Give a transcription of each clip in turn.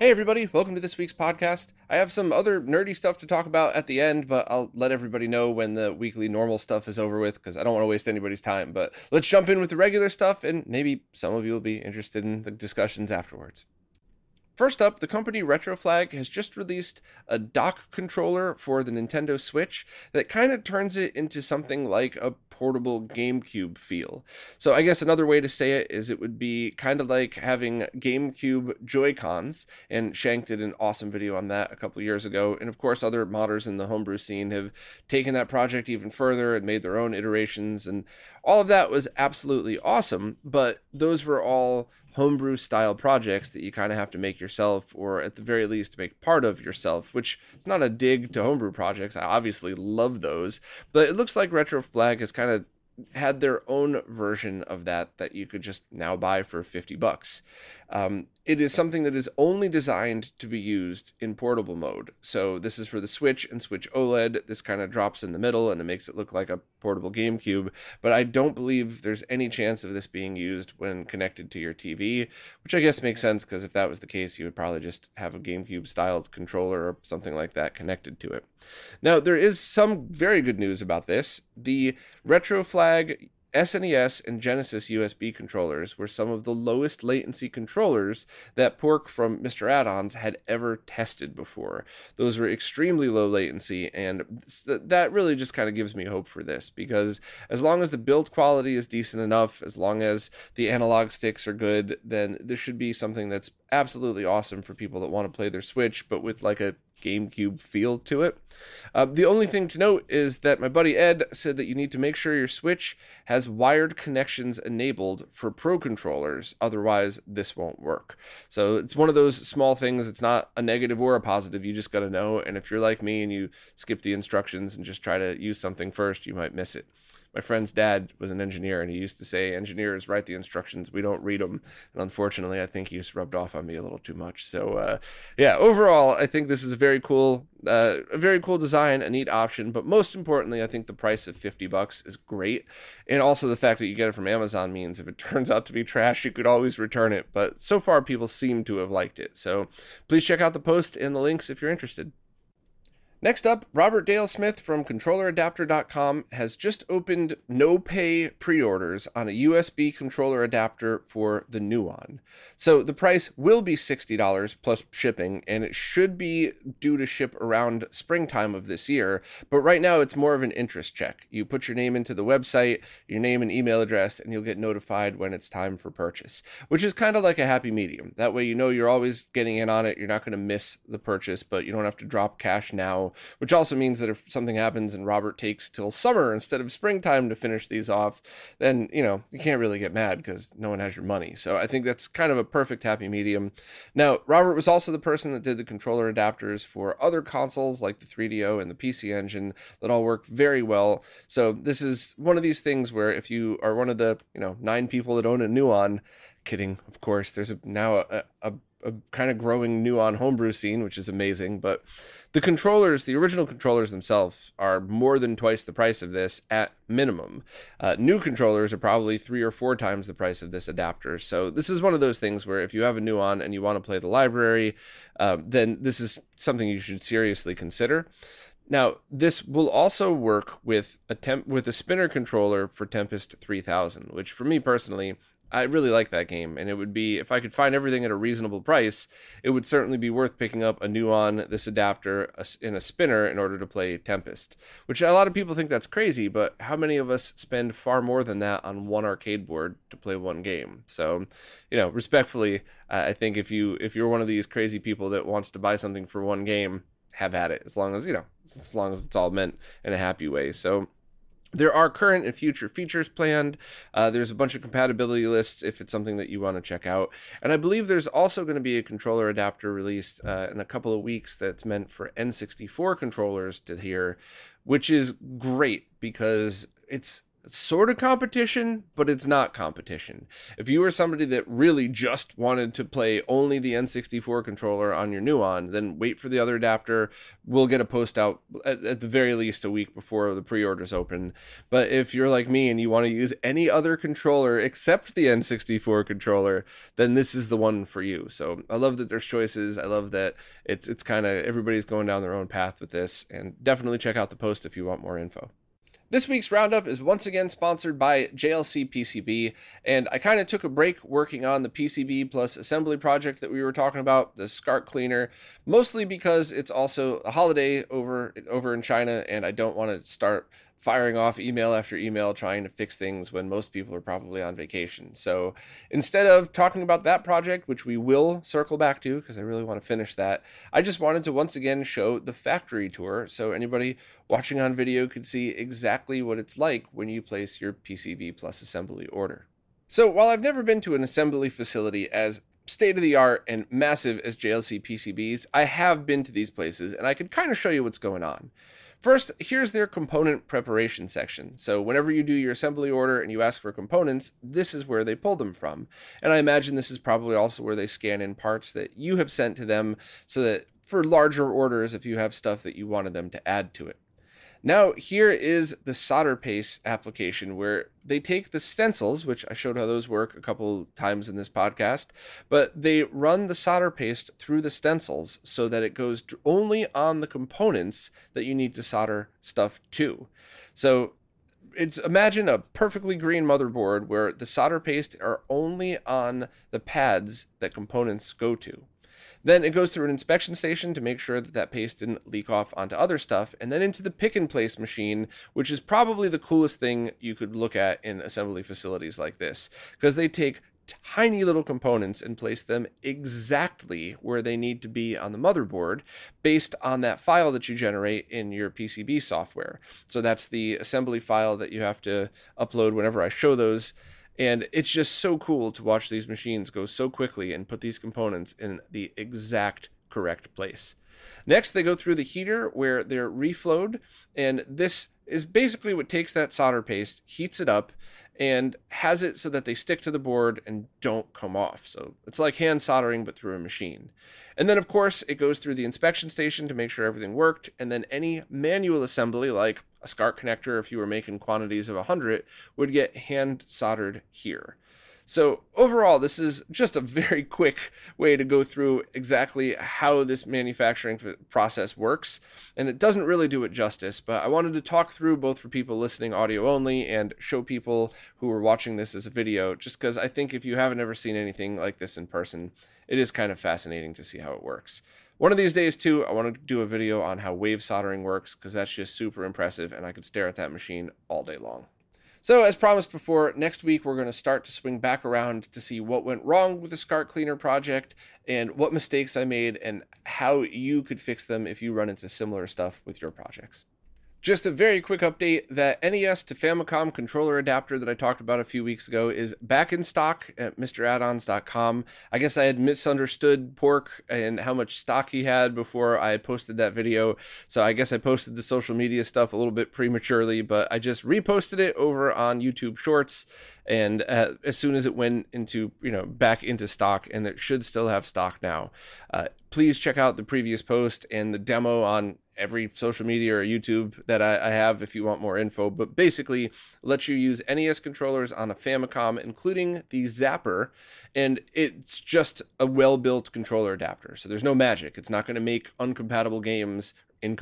Hey everybody, welcome to this week's podcast. I have some other nerdy stuff to talk about at the end, but I'll let everybody know when the weekly normal stuff is over with because I don't want to waste anybody's time. But let's jump in with the regular stuff, and maybe some of you will be interested in the discussions afterwards. First up, the company Retroflag has just released a dock controller for the Nintendo Switch that kind of turns it into something like a portable GameCube feel. So I guess another way to say it is it would be kind of like having GameCube Joy-Cons, and Shank did an awesome video on that a couple years ago. And of course, other modders in the homebrew scene have taken that project even further and made their own iterations, and all of that was absolutely awesome, but those were all homebrew style projects that you kind of have to make yourself, or at the very least make part of yourself, which is not a dig to homebrew projects. I obviously love those, but it looks like Retroflag has kind of had their own version of that you could just now buy for $50. It is something that is only designed to be used in portable mode. So this is for the Switch and Switch OLED. This kind of drops in the middle and it makes it look like a portable GameCube, but I don't believe there's any chance of this being used when connected to your TV, which I guess makes sense because if that was the case, you would probably just have a GameCube styled controller or something like that connected to it. Now, there is some very good news about this. The Retroflag SNES and Genesis USB controllers were some of the lowest latency controllers that Pork from Mr. Add-ons had ever tested before. Those were extremely low latency, and that really just kind of gives me hope for this, because as long as the build quality is decent enough, as long as the analog sticks are good, then this should be something that's absolutely awesome for people that want to play their Switch, but with like a GameCube feel to it. The only thing to note is that my buddy Ed said that you need to make sure your Switch has wired connections enabled for Pro controllers, otherwise this won't work. So it's one of those small things. It's not a negative or a positive, you just got to know, and if you're like me and you skip the instructions and just try to use something first, you might miss it. My friend's dad was an engineer, and he used to say, engineers write the instructions, we don't read them. And unfortunately, I think he just rubbed off on me a little too much. So, yeah, overall, I think this is a very cool design, a neat option. But most importantly, I think the price of $50 is great. And also the fact that you get it from Amazon means if it turns out to be trash, you could always return it. But so far, people seem to have liked it. So please check out the post and the links if you're interested. Next up, Robert Dale Smith from ControllerAdapter.com has just opened no-pay pre-orders on a USB controller adapter for the Nuon. So the price will be $60 plus shipping, and it should be due to ship around springtime of this year, but right now it's more of an interest check. You put your name into the website, your name and email address, and you'll get notified when it's time for purchase, which is kind of like a happy medium. That way you know you're always getting in on it, you're not going to miss the purchase, but you don't have to drop cash now. Which also means that if something happens and Robert takes till summer instead of springtime to finish these off, then, you can't really get mad because no one has your money. So I think that's kind of a perfect happy medium. Now, Robert was also the person that did the controller adapters for other consoles like the 3DO and the PC Engine that all work very well. So this is one of these things where if you are one of the, 9 people that own a Nuon, kidding, of course, there's now a kind of growing Nuon homebrew scene, which is amazing, but the controllers, the original controllers themselves, are more than twice the price of this at minimum. New controllers are probably 3 or 4 times the price of this adapter. So this is one of those things where if you have a Nuon and you want to play the library, then this is something you should seriously consider. Now, this will also work with a spinner controller for Tempest 3000, which for me personally, I really like that game, and it would be, if I could find everything at a reasonable price, it would certainly be worth picking up a Nuon, this adapter, in a spinner in order to play Tempest, which a lot of people think that's crazy, but how many of us spend far more than that on one arcade board to play one game? So, respectfully, I think if you're one of these crazy people that wants to buy something for one game, have at it, as long as it's all meant in a happy way. So, there are current and future features planned. There's a bunch of compatibility lists if it's something that you want to check out. And I believe there's also going to be a controller adapter released in a couple of weeks that's meant for N64 controllers to hear, which is great because it's sort of competition, but it's not competition. If you were somebody that really just wanted to play only the N64 controller on your Nuon, then wait for the other adapter. We'll get a post out at the very least a week before the pre-orders open. But if you're like me and you want to use any other controller except the N64 controller, then this is the one for you. So I love that there's choices. I love that it's kind of everybody's going down their own path with this, and definitely check out the post if you want more info. This week's roundup is once again sponsored by JLC PCB, and I kind of took a break working on the PCB plus assembly project that we were talking about, the SCART cleaner, mostly because it's also a holiday over in China, and I don't want to start firing off email after email trying to fix things when most people are probably on vacation. So instead of talking about that project, which we will circle back to because I really want to finish that, I just wanted to once again show the factory tour so anybody watching on video could see exactly what it's like when you place your PCB plus assembly order. So while I've never been to an assembly facility as state-of-the-art and massive as JLC PCBs, I have been to these places and I could kind of show you what's going on. First, here's their component preparation section. So whenever you do your assembly order and you ask for components, this is where they pull them from. And I imagine this is probably also where they scan in parts that you have sent to them so that for larger orders, if you have stuff that you wanted them to add to it. Now, here is the solder paste application where they take the stencils, which I showed how those work a couple times in this podcast, but they run the solder paste through the stencils so that it goes only on the components that you need to solder stuff to. So imagine a perfectly green motherboard where the solder paste are only on the pads that components go to. Then it goes through an inspection station to make sure that that paste didn't leak off onto other stuff, and then into the pick and place machine, which is probably the coolest thing you could look at in assembly facilities like this, because they take tiny little components and place them exactly where they need to be on the motherboard based on that file that you generate in your PCB software. So that's the assembly file that you have to upload whenever I show those. And it's just so cool to watch these machines go so quickly and put these components in the exact correct place. Next, they go through the heater where they're reflowed, and this is basically what takes that solder paste, heats it up, and has it so that they stick to the board and don't come off. So it's like hand soldering, but through a machine. And then, of course, it goes through the inspection station to make sure everything worked, and then any manual assembly, like a SCART connector, if you were making quantities of 100, would get hand soldered here. So overall, this is just a very quick way to go through exactly how this manufacturing process works. And it doesn't really do it justice, but I wanted to talk through both for people listening audio only and show people who are watching this as a video, just because I think if you haven't ever seen anything like this in person, it is kind of fascinating to see how it works. One of these days, too, I want to do a video on how wave soldering works, because that's just super impressive, and I could stare at that machine all day long. So, as promised before, next week we're going to start to swing back around to see what went wrong with the SCART Cleaner project and what mistakes I made and how you could fix them if you run into similar stuff with your projects. Just a very quick update, that NES to Famicom controller adapter that I talked about a few weeks ago is back in stock at MrAddons.com. I guess I had misunderstood Pork and how much stock he had before I had posted that video, so I guess I posted the social media stuff a little bit prematurely, but I just reposted it over on YouTube Shorts, and as soon as it went into, back into stock, and it should still have stock now. Please check out the previous post and the demo on every social media or YouTube that I have if you want more info, but basically lets you use NES controllers on a Famicom, including the Zapper, and it's just a well-built controller adapter. So there's no magic. It's not going to make incompatible games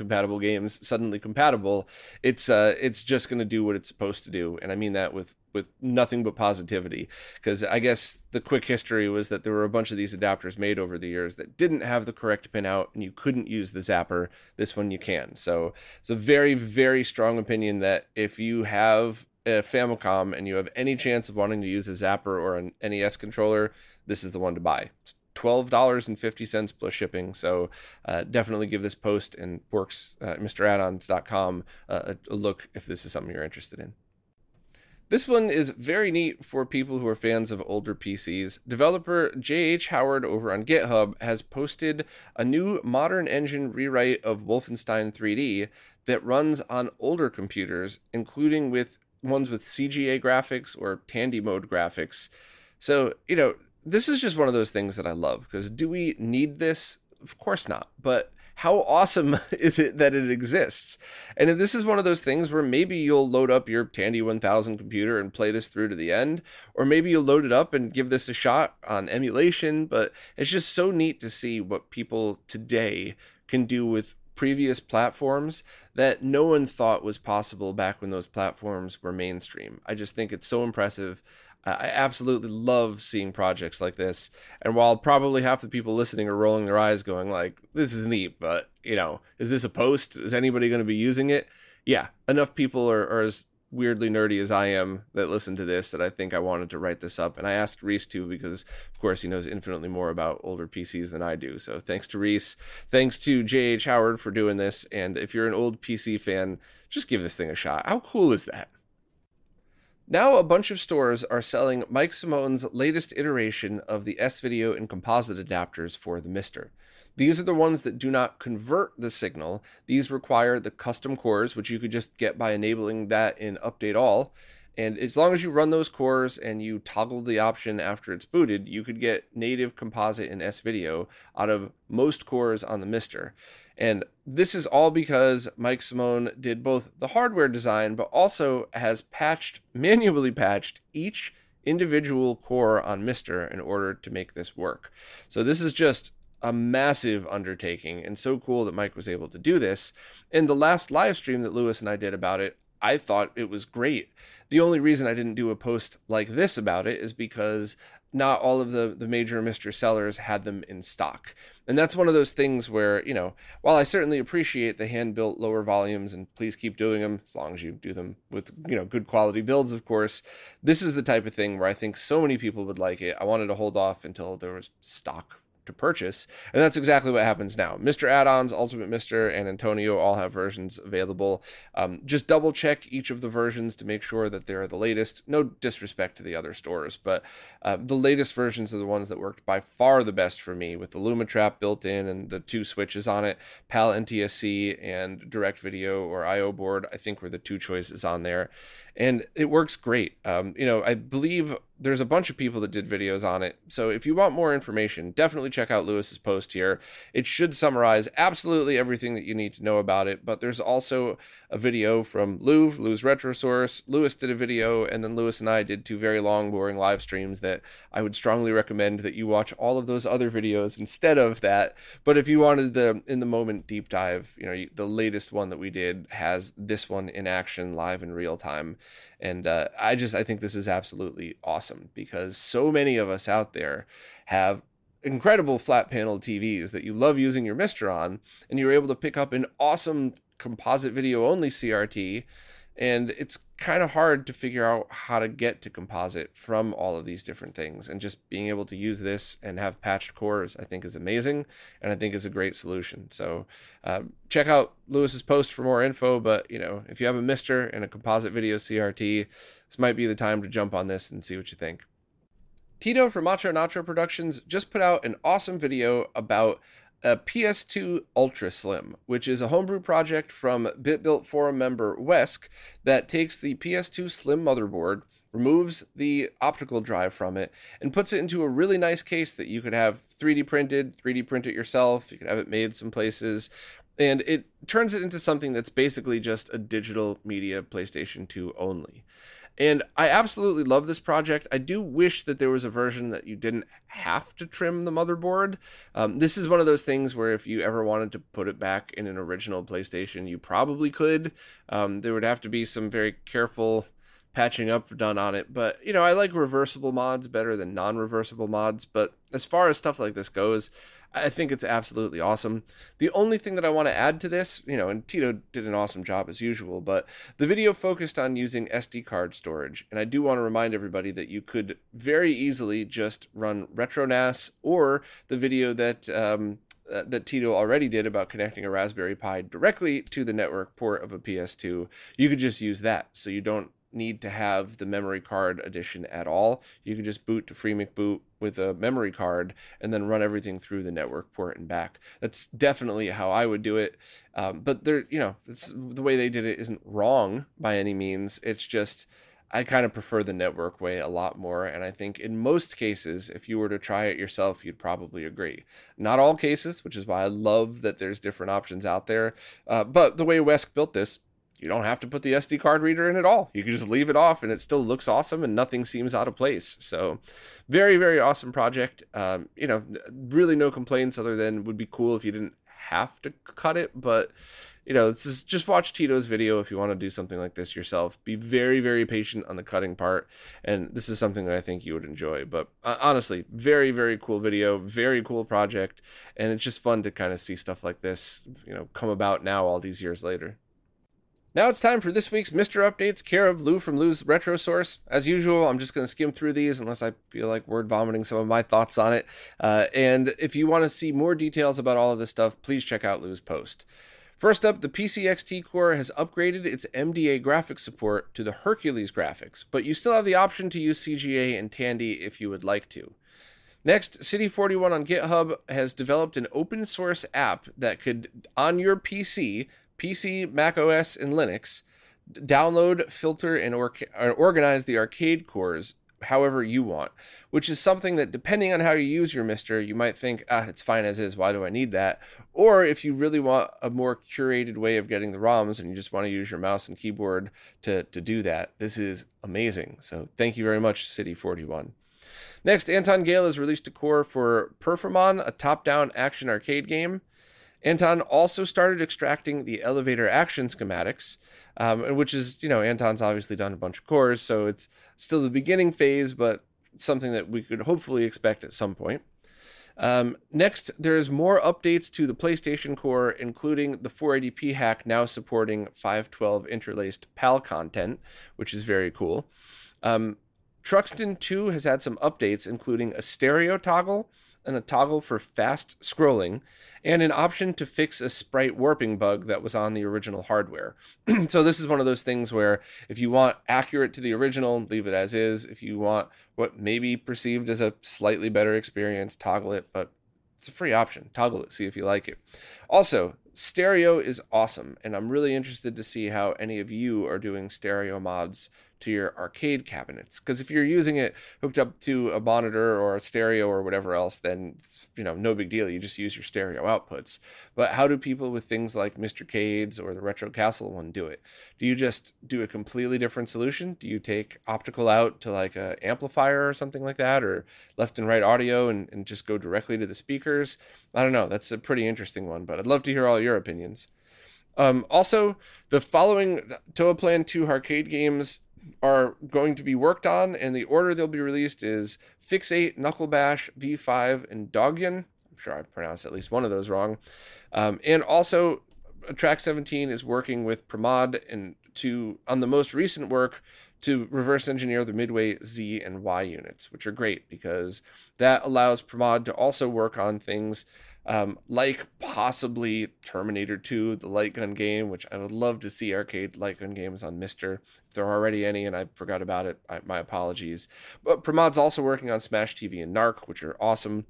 suddenly compatible. It's just going to do what it's supposed to do, and I mean that with nothing but positivity, because I guess the quick history was that there were a bunch of these adapters made over the years that didn't have the correct pin out and you couldn't use the Zapper. This one you can. So it's a very, very strong opinion that if you have a Famicom and you have any chance of wanting to use a Zapper or an NES controller, this is the one to buy. It's $12.50 plus shipping. So definitely give this post and Pork's MrAddons.com a look if this is something you're interested in. This one is very neat for people who are fans of older PCs. Developer J.H. Howard over on GitHub has posted a new modern engine rewrite of Wolfenstein 3D that runs on older computers, including with ones with CGA graphics or Tandy mode graphics. So, this is just one of those things that I love, because do we need this? Of course not. But how awesome is it that it exists? And this is one of those things where maybe you'll load up your Tandy 1000 computer and play this through to the end, or maybe you'll load it up and give this a shot on emulation. But it's just so neat to see what people today can do with previous platforms that no one thought was possible back when those platforms were mainstream. I just think it's so impressive. I absolutely love seeing projects like this. And while probably half the people listening are rolling their eyes going like, this is neat, but, is this a post? Is anybody going to be using it? Yeah, enough people are as weirdly nerdy as I am that listen to this that I think I wanted to write this up. And I asked Reese too, because of course he knows infinitely more about older PCs than I do. So thanks to Reese, thanks to J.H. Howard for doing this. And if you're an old PC fan, just give this thing a shot. How cool is that? Now a bunch of stores are selling Mike Simone's latest iteration of the S-Video and composite adapters for the Mister. These are the ones that do not convert the signal. These require the custom cores, which you could just get by enabling that in Update All. And as long as you run those cores and you toggle the option after it's booted, you could get native composite in S-Video out of most cores on the Mister. And this is all because Mike Simone did both the hardware design, but also has manually patched each individual core on Mister in order to make this work. So this is just a massive undertaking, and so cool that Mike was able to do this. In the last live stream that Lewis and I did about it, I thought it was great. The only reason I didn't do a post like this about it is because not all of the major Mister sellers had them in stock. And that's one of those things where, while I certainly appreciate the hand-built lower volumes, and please keep doing them as long as you do them with, good quality builds, of course, this is the type of thing where I think so many people would like it. I wanted to hold off until there was stock to purchase, and that's exactly what happens now. Mister Add-ons, Ultimate Mister, and Antonio all have versions available. Just double check each of the versions to make sure that they're the latest. No disrespect to the other stores, but the latest versions are the ones that worked by far the best for me, with the Lumatrap built in and the 2 switches on it. PAL NTSC and Direct Video or IO board, I think, were the 2 choices on there. And it works great. I believe there's a bunch of people that did videos on it. So if you want more information, definitely check out Lewis's post here. It should summarize absolutely everything that you need to know about it. But there's also a video from Lou's Retrosource. Lewis did a video, and then Lewis and I did 2 very long, boring live streams that I would strongly recommend that you watch all of those other videos instead of that. But if you wanted the in the moment deep dive, the latest one that we did has this one in action live in real time. And I think this is absolutely awesome, because so many of us out there have incredible flat panel TVs that you love using your Mister on, and you're able to pick up an awesome composite video only CRT. And it's kind of hard to figure out how to get to composite from all of these different things. And just being able to use this and have patched cores, I think, is amazing, and I think is a great solution. So check out Lewis's post for more info. But, if you have a Mister and a composite video CRT, this might be the time to jump on this and see what you think. Tito from Macho Nacho Productions just put out an awesome video about a PS2 Ultra Slim, which is a homebrew project from BitBuilt forum member Wesk that takes the PS2 Slim motherboard, removes the optical drive from it, and puts it into a really nice case that you could have 3D print it yourself, you could have it made some places, and it turns it into something that's basically just a digital media PlayStation 2 only. And I absolutely love this project. I do wish that there was a version that you didn't have to trim the motherboard. This is one of those things where if you ever wanted to put it back in an original PlayStation, you probably could. There would have to be some very careful patching up done on it. But, I like reversible mods better than non-reversible mods. But as far as stuff like this goes, I think it's absolutely awesome. The only thing that I want to add to this, and Tito did an awesome job as usual, but the video focused on using SD card storage. And I do want to remind everybody that you could very easily just run RetroNAS, or the video that Tito already did about connecting a Raspberry Pi directly to the network port of a PS2. You could just use that, so you don't need to have the memory card edition at all. You can just boot to FreeMcBoot with a memory card and then run everything through the network port and back. That's definitely how I would do it. But it's, the way they did it isn't wrong by any means. It's just, I kind of prefer the network way a lot more. And I think in most cases, if you were to try it yourself, you'd probably agree. Not all cases, which is why I love that there's different options out there. But the way Wesk built this, you don't have to put the SD card reader in at all. You can just leave it off and it still looks awesome and nothing seems out of place. So very, very awesome project. Really no complaints other than would be cool if you didn't have to cut it. But, just watch Tito's video if you want to do something like this yourself. Be very, very patient on the cutting part. And this is something that I think you would enjoy. But honestly, very, very cool video, very cool project. And it's just fun to kind of see stuff like this, come about now all these years later. Now it's time for this week's Mr. Updates, care of Lou from Lou's Retro Source. As usual, I'm just going to skim through these unless I feel like word vomiting some of my thoughts on it. And if you want to see more details about all of this stuff, please check out Lou's post. First up, the PCXT Core has upgraded its MDA graphics support to the Hercules graphics, but you still have the option to use CGA and Tandy if you would like to. Next, City41 on GitHub has developed an open source app that could, on your PC, Mac OS, and Linux, download, filter, and organize the arcade cores however you want, which is something that, depending on how you use your Mister, you might think, it's fine as is, why do I need that? Or if you really want a more curated way of getting the ROMs and you just want to use your mouse and keyboard to do that, this is amazing. So thank you very much, City41. Next, Anton Gale has released a core for Perfamon, a top-down action arcade game. Anton also started extracting the elevator action schematics, which is, Anton's obviously done a bunch of cores, so it's still the beginning phase, but something that we could hopefully expect at some point. Next, there's more updates to the PlayStation Core, including the 480p hack now supporting 512 interlaced PAL content, which is very cool. Truxton 2 has had some updates, including a stereo toggle and a toggle for fast scrolling, and an option to fix a sprite warping bug that was on the original hardware. So this is one of those things where if you want accurate to the original, leave it as is. If you want what may be perceived as a slightly better experience, toggle it, but it's a free option. Toggle it, see if you like it. Also, stereo is awesome, and I'm really interested to see how any of you are doing stereo mods to your arcade cabinets, because if you're using it hooked up to a monitor or a stereo or whatever else, then it's, no big deal, you just use your stereo outputs. But how do people with things like Mr. Cade's or the Retro Castle one do it? Do you just do a completely different solution? Do you take optical out to like a amplifier or something like that, or left and right audio and just go directly to the speakers? I don't know, that's a pretty interesting one, but I'd love to hear all your opinions. Also, the following Toaplan 2 arcade games are going to be worked on, and the order they'll be released is Fix8, Knuckle Bash, V5, and Dogyan. I'm sure I pronounced at least one of those wrong. And also, Track 17 is working with Pramod on the most recent work to reverse engineer the Midway Z and Y units, which are great because that allows Pramod to also work on things like possibly Terminator 2, the light gun game, which I would love to see arcade light gun games on Mister. If there are already any and I forgot about it, my apologies. But Pramod's also working on Smash TV and Narc, which are awesome.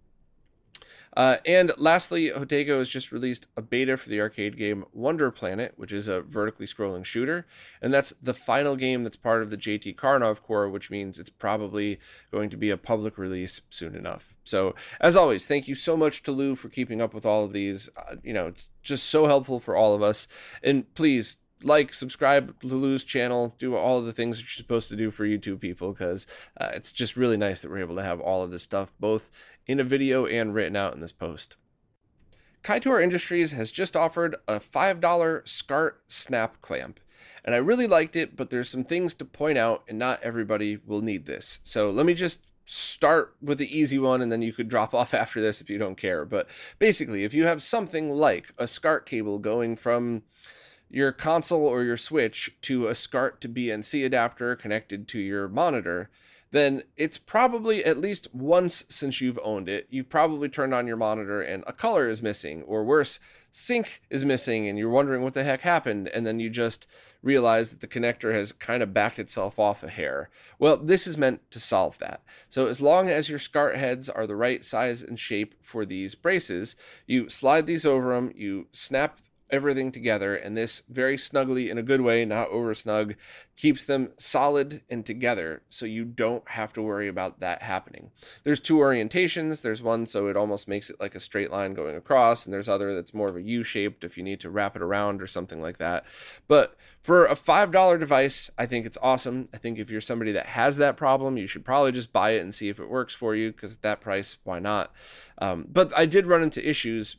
And lastly, Hotego has just released a beta for the arcade game Wonder Planet, which is a vertically scrolling shooter. And that's the final game that's part of the JT Karnov core, which means it's probably going to be a public release soon enough. So, as always, thank you so much to Lou for keeping up with all of these. It's just so helpful for all of us. And please, subscribe to Lou's channel, do all of the things that you're supposed to do for YouTube people, because it's just really nice that we're able to have all of this stuff, both in a video and written out in this post. Kaitor Industries has just offered a $5 SCART snap clamp, and I really liked it, but there's some things to point out, and not everybody will need this. So let me just start with the easy one, and then you could drop off after this if you don't care. But basically, if you have something like a SCART cable going from your console or your Switch to a SCART to BNC adapter connected to your monitor, then it's probably at least once since you've owned it, you've probably turned on your monitor and a color is missing, or worse, sync is missing and you're wondering what the heck happened, and then you just realize that the connector has kind of backed itself off a hair. Well, this is meant to solve that. So as long as your SCART heads are the right size and shape for these braces, you slide these over them, you snap everything together, and this very snugly, in a good way, not over snug, keeps them solid and together, so you don't have to worry about that happening. There's two orientations. There's one so it almost makes it like a straight line going across, and there's other that's more of a U-shaped if you need to wrap it around or something like that. But for a $5 device, I think it's awesome. I think if you're somebody that has that problem, you should probably just buy it and see if it works for you, because at that price, why not? But I did run into issues,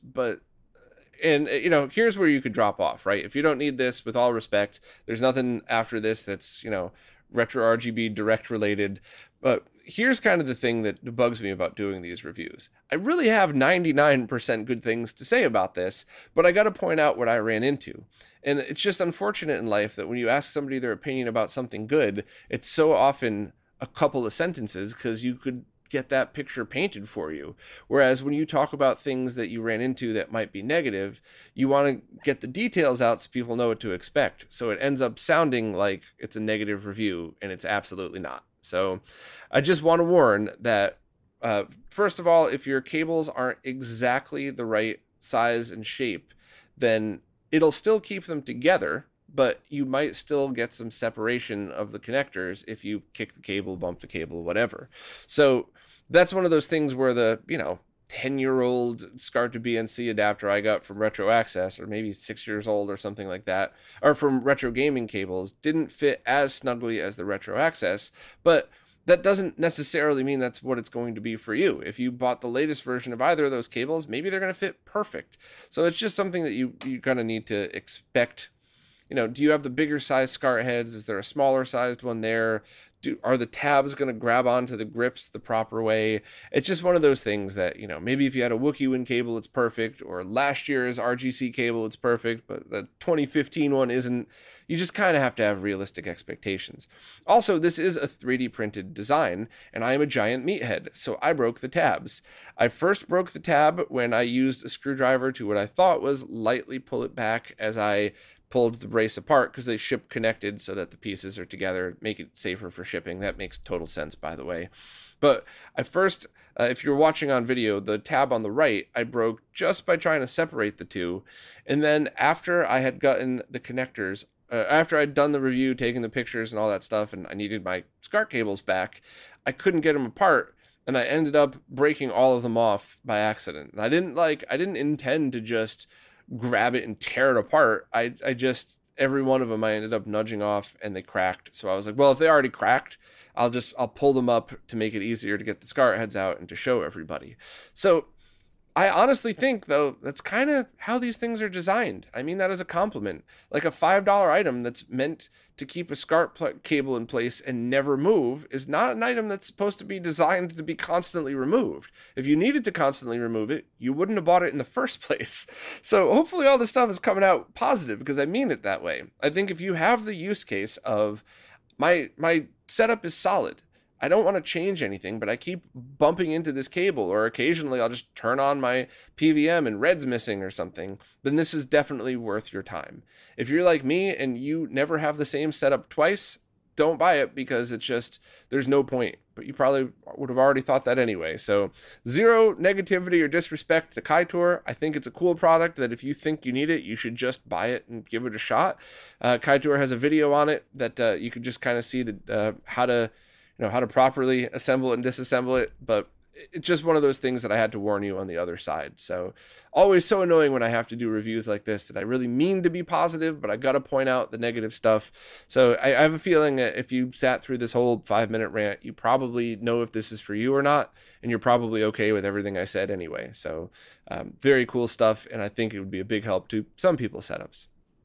and, you know, here's where you could drop off, right? If you don't need this, with all respect, there's nothing after this that's, you know, retro RGB direct related. But here's kind of the thing that bugs me about doing these reviews. I really have 99% good things to say about this, but I got to point out what I ran into. And it's just unfortunate in life that when you ask somebody their opinion about something good, it's so often a couple of sentences, because you could get that picture painted for you. Whereas when you talk about things that you ran into that might be negative, you want to get the details out so people know what to expect. So it ends up sounding like it's a negative review, and it's absolutely not. So I just want to warn that, first of all, if your cables aren't exactly the right size and shape, then it'll still keep them together, but you might still get some separation of the connectors if you kick the cable, bump the cable, whatever. So that's one of those things where the, 10-year-old SCART to BNC adapter I got from Retro Access, or maybe 6 years old or something like that, or from Retro Gaming Cables, didn't fit as snugly as the Retro Access, but that doesn't necessarily mean that's what it's going to be for you. If you bought the latest version of either of those cables, maybe they're going to fit perfect. So it's just something that you kind of need to expect. Do you have the bigger size SCART heads? Is there a smaller sized one there? Are the tabs going to grab onto the grips the proper way? It's just one of those things that, maybe if you had a Wookiee cable, it's perfect, or last year's RGC cable, it's perfect, but the 2015 one isn't. You just kind of have to have realistic expectations. Also, this is a 3D printed design, and I am a giant meathead, so I broke the tabs. I first broke the tab when I used a screwdriver to what I thought was lightly pull it back as I pulled the brace apart, because they ship connected so that the pieces are together, make it safer for shipping. That makes total sense, by the way. But I first, if you're watching on video, the tab on the right, I broke just by trying to separate the two. And then after I had gotten the connectors, after I'd done the review, taking the pictures and all that stuff, and I needed my SCART cables back, I couldn't get them apart. And I ended up breaking all of them off by accident. And I didn't intend to just grab it and tear it apart. I just, every one of them I ended up nudging off, and they cracked. So I was like, well, if they already cracked, I'll pull them up to make it easier to get the SCART heads out and to show everybody. So I honestly think, though, that's kind of how these things are designed. I mean that as a compliment. Like a $5 item that's meant to keep a SCART cable in place and never move is not an item that's supposed to be designed to be constantly removed. If you needed to constantly remove it, you wouldn't have bought it in the first place. So hopefully all this stuff is coming out positive, because I mean it that way. I think if you have the use case of my setup is solid, I don't want to change anything, but I keep bumping into this cable, or occasionally I'll just turn on my PVM and red's missing or something, then this is definitely worth your time. If you're like me and you never have the same setup twice, don't buy it, because it's just, there's no point. But you probably would have already thought that anyway. So zero negativity or disrespect to Kaitor. I think it's a cool product that if you think you need it, you should just buy it and give it a shot. Kaitor has a video on it that you could just kind of see how to properly assemble it and disassemble it, but it's just one of those things that I had to warn you on the other side. So always so annoying when I have to do reviews like this, that I really mean to be positive, but I got to point out the negative stuff. So I have a feeling that if you sat through this whole 5-minute rant, you probably know if this is for you or not, and you're probably okay with everything I said anyway. So very cool stuff, and I think it would be a big help to some people's setups.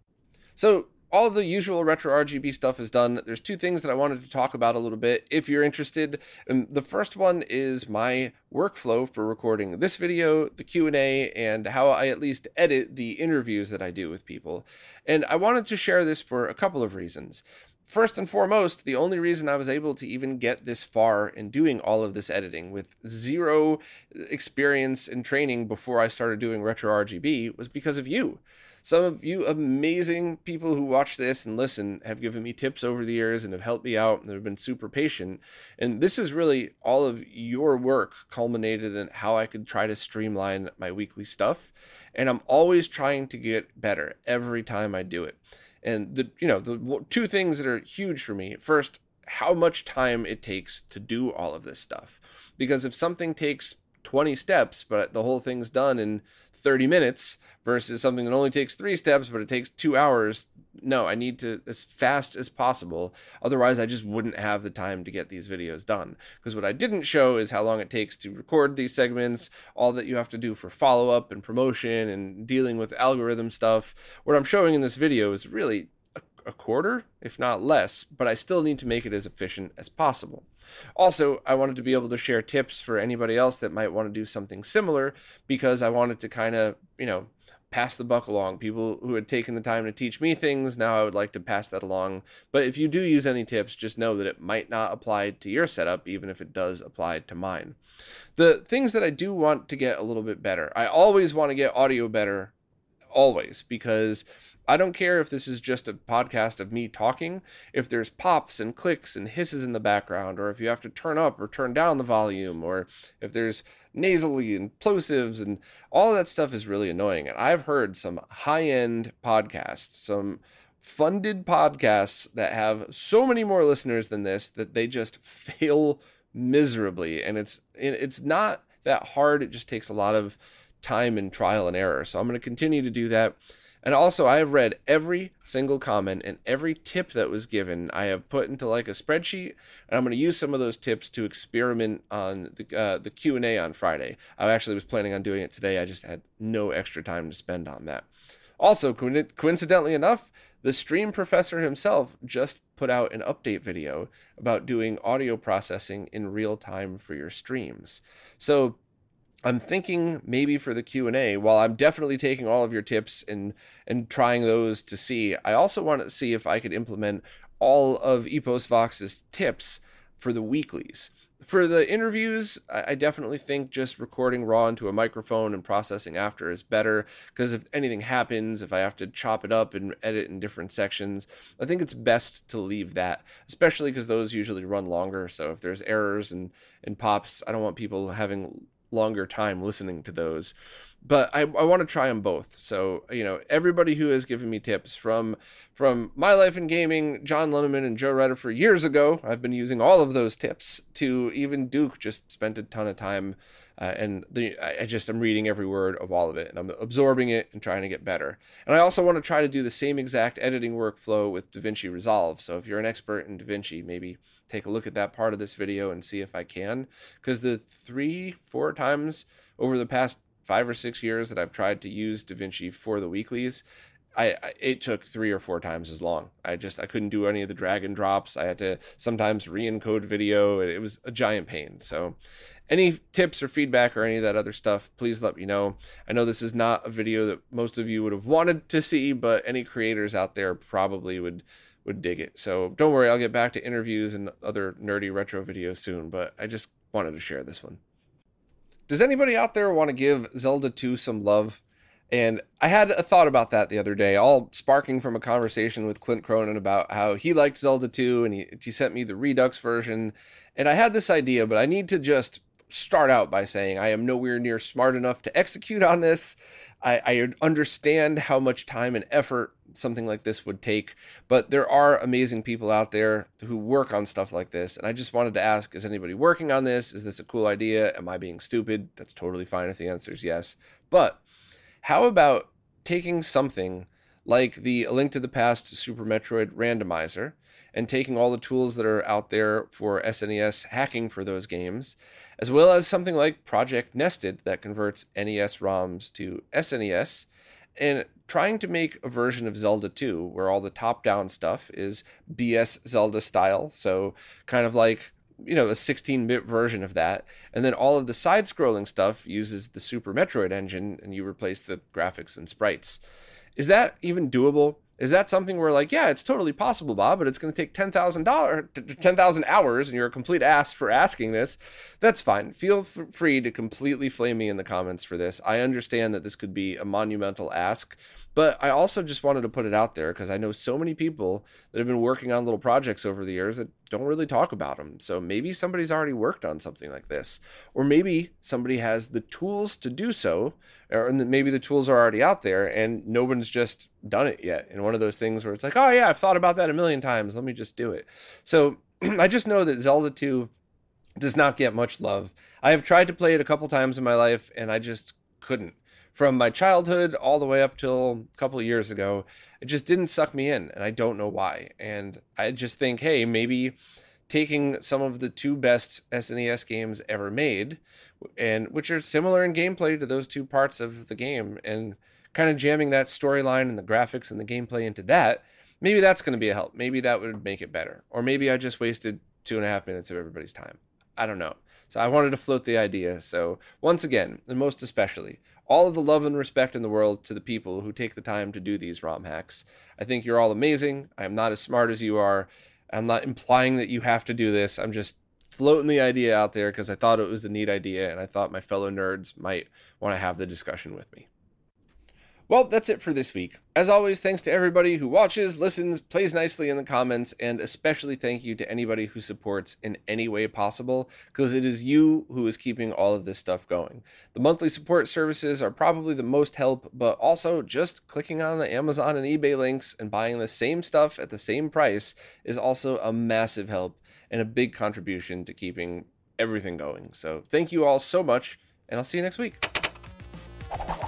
So all of the usual retro RGB stuff is done. There's two things that I wanted to talk about a little bit if you're interested. And the first one is my workflow for recording this video, the Q&A, and how I at least edit the interviews that I do with people. And I wanted to share this for a couple of reasons. first and foremost, the only reason I was able to even get this far in doing all of this editing with zero experience and training before I started doing retro RGB was because of you. Some of you amazing people who watch this and listen have given me tips over the years and have helped me out and have been super patient. And this is really all of your work culminated in how I could try to streamline my weekly stuff. And I'm always trying to get better every time I do it. And the two things that are huge for me, first, how much time it takes to do all of this stuff. Because if something takes 20 steps, but the whole thing's done in 30 minutes versus something that only takes 3 steps, but it takes 2 hours, no, I need to as fast as possible. Otherwise, I just wouldn't have the time to get these videos done. Because what I didn't show is how long it takes to record these segments, all that you have to do for follow-up and promotion and dealing with algorithm stuff. What I'm showing in this video is really a quarter, if not less, but I still need to make it as efficient as possible. Also, I wanted to be able to share tips for anybody else that might want to do something similar, because I wanted to kind of, pass the buck along. People who had taken the time to teach me things, now I would like to pass that along. But if you do use any tips, just know that it might not apply to your setup, even if it does apply to mine. The things that I do want to get a little bit better, I always want to get audio better, always, because I don't care if this is just a podcast of me talking, if there's pops and clicks and hisses in the background, or if you have to turn up or turn down the volume, or if there's nasally and plosives, and all that stuff is really annoying. And I've heard some high-end podcasts, some funded podcasts that have so many more listeners than this that they just fail miserably. And it's not that hard. It just takes a lot of time and trial and error. So I'm going to continue to do that. And also, I have read every single comment and every tip that was given. I have put into like a spreadsheet, and I'm going to use some of those tips to experiment on the Q&A on Friday. I actually was planning on doing it today. I just had no extra time to spend on that. Also, coincidentally enough, the stream professor himself just put out an update video about doing audio processing in real time for your streams. So I'm thinking maybe for the Q&A, while I'm definitely taking all of your tips and trying those to see, I also want to see if I could implement all of EposVox's tips for the weeklies. For the interviews, I definitely think just recording raw into a microphone and processing after is better, because if anything happens, if I have to chop it up and edit in different sections, I think it's best to leave that, especially because those usually run longer. So if there's errors and pops, I don't want people having longer time listening to those. But I want to try them both. So, everybody who has given me tips from My Life in Gaming, John Lunneman and Joe Redifer years ago, I've been using all of those tips, to even Duke just spent a ton of time. I'm reading every word of all of it, and I'm absorbing it and trying to get better. And I also want to try to do the same exact editing workflow with DaVinci Resolve. So if you're an expert in DaVinci, maybe take a look at that part of this video and see if I can. Because the 3-4 times over the past 5 or 6 years that I've tried to use DaVinci for the weeklies, it took 3 or 4 times as long. I couldn't do any of the drag and drops. I had to sometimes re-encode video. It was a giant pain. So any tips or feedback or any of that other stuff, please let me know. I know this is not a video that most of you would have wanted to see, but any creators out there probably would dig it. So don't worry, I'll get back to interviews and other nerdy retro videos soon, but I just wanted to share this one. Does anybody out there want to give Zelda 2 some love? And I had a thought about that the other day, all sparking from a conversation with Clint Cronin about how he liked Zelda 2, and he sent me the Redux version. And I had this idea, but I need to just start out by saying I am nowhere near smart enough to execute on this. I understand how much time and effort something like this would take, but there are amazing people out there who work on stuff like this, and I just wanted to ask, is anybody working on this? Is this a cool idea? Am I being stupid? That's totally fine if the answer is yes. But how about taking something like the A Link to the Past Super Metroid randomizer and taking all the tools that are out there for SNES hacking for those games, as well as something like Project Nested that converts NES ROMs to SNES, and trying to make a version of Zelda 2 where all the top-down stuff is BS Zelda style, so kind of like, a 16-bit version of that, and then all of the side-scrolling stuff uses the Super Metroid engine, and you replace the graphics and sprites. Is that even doable? Is that something where like, yeah, it's totally possible, Bob, but it's going to take $10,000 hours, and you're a complete ass for asking this? That's fine. Feel free to completely flame me in the comments for this. I understand that this could be a monumental ask, but I also just wanted to put it out there because I know so many people that have been working on little projects over the years that don't really talk about them. So maybe somebody's already worked on something like this, or maybe somebody has the tools to do so, or maybe the tools are already out there and no one's just done it yet. And one of those things where it's like, oh yeah, I've thought about that a million times. Let me just do it. So I just know that Zelda 2 does not get much love. I have tried to play it a couple times in my life and I just couldn't. From my childhood all the way up till a couple of years ago, it just didn't suck me in, and I don't know why. And I just think, hey, maybe taking some of the two best SNES games ever made, and which are similar in gameplay to those two parts of the game, and kind of jamming that storyline and the graphics and the gameplay into that, maybe that's going to be a help. Maybe that would make it better. Or maybe I just wasted 2.5 minutes of everybody's time. I don't know. So I wanted to float the idea. So once again, and most especially, all of the love and respect in the world to the people who take the time to do these ROM hacks. I think you're all amazing. I am not as smart as you are. I'm not implying that you have to do this. I'm just floating the idea out there because I thought it was a neat idea and I thought my fellow nerds might want to have the discussion with me. Well, that's it for this week. As always, thanks to everybody who watches, listens, plays nicely in the comments, and especially thank you to anybody who supports in any way possible, because it is you who is keeping all of this stuff going. The monthly support services are probably the most help, but also just clicking on the Amazon and eBay links and buying the same stuff at the same price is also a massive help and a big contribution to keeping everything going. So thank you all so much, and I'll see you next week.